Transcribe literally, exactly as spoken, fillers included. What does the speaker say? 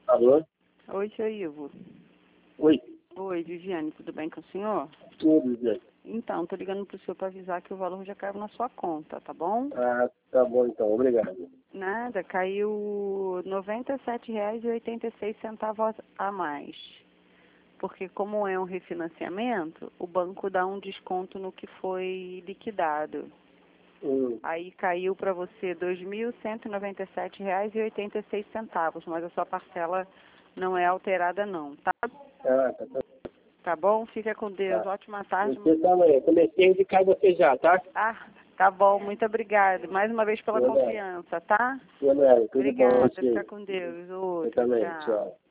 Alô? Oi, seu Ivo. Oi. Oi, Viviane, tudo bem com o senhor? Tudo, Zé. Então, tô ligando pro senhor para avisar que o valor já caiu na sua conta, tá bom? Ah, tá bom então, obrigado. Nada, caiu noventa e sete reais e oitenta e seis centavos a mais. Porque como é um refinanciamento, o banco dá um desconto no que foi liquidado. Hum. Aí caiu para você dois mil cento e noventa e sete reais e oitenta e seis centavos, mas a sua parcela não é alterada não, tá? Ah, tá, tá. Tá bom? Fica com Deus. Tá. Ótima tarde. Você também. Comecei a indicar você já, tá? Ah, tá bom. Muito obrigada. Mais uma vez pela Verdade. confiança, tá? Verdade. Tudo bom, Obrigada. você. Fica com Deus. Você Outro. também. Tchau. Tchau.